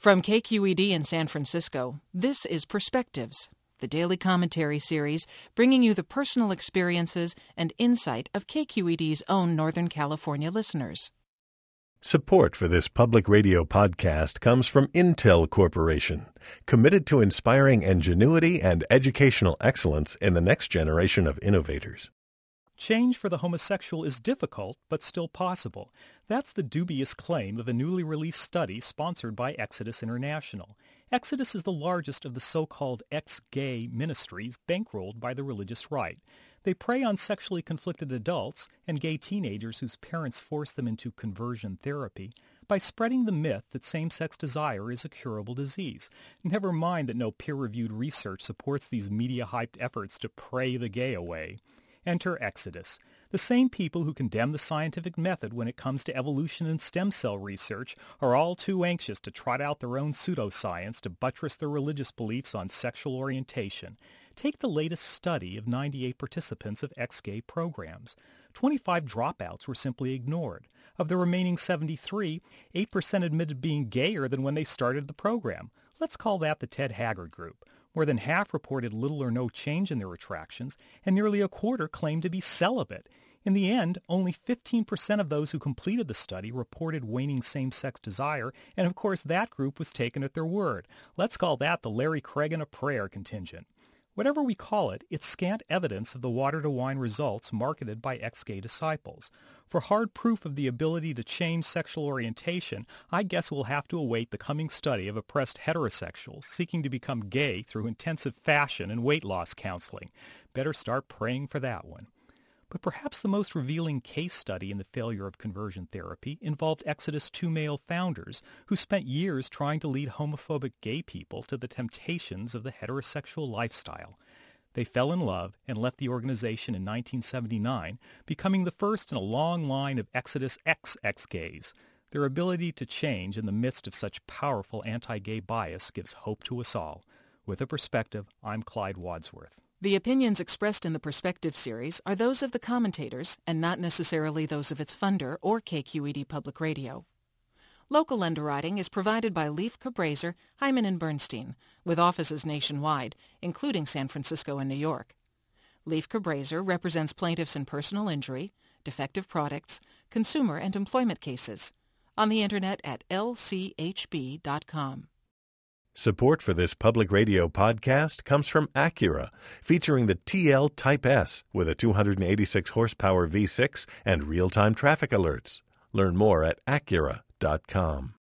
From KQED in San Francisco, this is Perspectives, the daily commentary series bringing you the personal experiences and insight of KQED's own Northern California listeners. Support for this public radio podcast comes from Intel Corporation, committed to inspiring ingenuity and educational excellence in the next generation of innovators. Change for the homosexual is difficult, but still possible. That's the dubious claim of a newly released study sponsored by Exodus International. Exodus is the largest of the so-called ex-gay ministries bankrolled by the religious right. They prey on sexually conflicted adults and gay teenagers whose parents force them into conversion therapy by spreading the myth that same-sex desire is a curable disease. Never mind that no peer-reviewed research supports these media-hyped efforts to pray the gay away. Enter Exodus, the same people who condemn the scientific method when it comes to evolution and stem cell research are all too anxious to trot out their own pseudoscience to buttress their religious beliefs on sexual orientation. Take the latest study of 98 participants of ex-gay programs. 25 dropouts were simply ignored. Of the remaining 73, 8% admitted being gayer than when they started the program. Let's call that the Ted Haggard group. More than half reported little or no change in their attractions, and nearly a quarter claimed to be celibate. In the end, only 15% of those who completed the study reported waning same-sex desire, and of course that group was taken at their word. Let's call that the Larry Craig in a prayer contingent. Whatever we call it, it's scant evidence of the water-to-wine results marketed by ex-gay disciples. For hard proof of the ability to change sexual orientation, I guess we'll have to await the coming study of oppressed heterosexuals seeking to become gay through intensive fashion and weight loss counseling. Better start praying for that one. But perhaps the most revealing case study in the failure of conversion therapy involved Exodus' two male founders who spent years trying to lead homophobic gay people to the temptations of the heterosexual lifestyle. They fell in love and left the organization in 1979, becoming the first in a long line of Exodus ex-gays. Their ability to change in the midst of such powerful anti-gay bias gives hope to us all. With a Perspective, I'm Clyde Wadsworth. The opinions expressed in the Perspective series are those of the commentators and not necessarily those of its funder or KQED Public Radio. Local underwriting is provided by Leif Cabraser, Hyman & Bernstein, with offices nationwide, including San Francisco and New York. Leif Cabraser represents plaintiffs in personal injury, defective products, consumer and employment cases. On the Internet at lchb.com. Support for this public radio podcast comes from Acura, featuring the TL Type S with a 286 horsepower V6 and real-time traffic alerts. Learn more at Acura.com.